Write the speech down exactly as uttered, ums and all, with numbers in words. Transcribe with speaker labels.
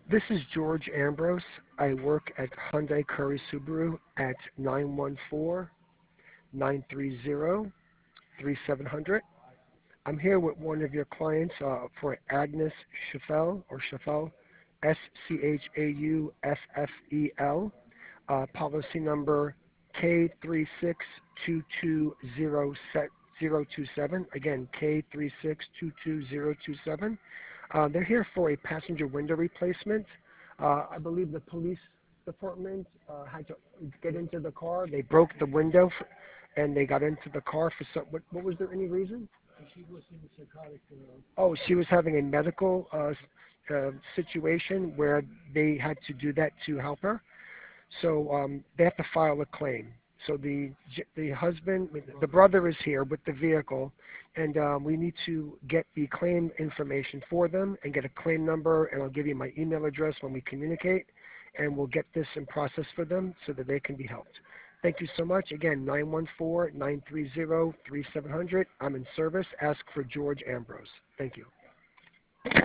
Speaker 1: This is George Ambrose. I work at Hyundai Curry Subaru at nine one four, nine three zero, three seven zero zero. I'm here with one of your clients uh, for Agnes Schaffel or Schaffel, S C H A U F F E L, uh, policy number K three six two two zero two seven. Again, K three six two two zero two seven. Uh, they're here for a passenger window replacement. Uh, I believe the police department uh, had to get into the car. They broke the window f and they got into the car for some. What, what was there any reason? Oh, she was having a medical uh, uh, situation where they had to do that to help her. So um, they have to file a claim. So the the husband, the brother is here with the vehicle, and um, we need to get the claim information for them and get a claim number, and I'll give you my email address when we communicate, and we'll get this in process for them so that they can be helped. Thank you so much. Again, nine one four, nine three zero, three seven zero zero. I'm in service. Ask for George Ambrose. Thank you.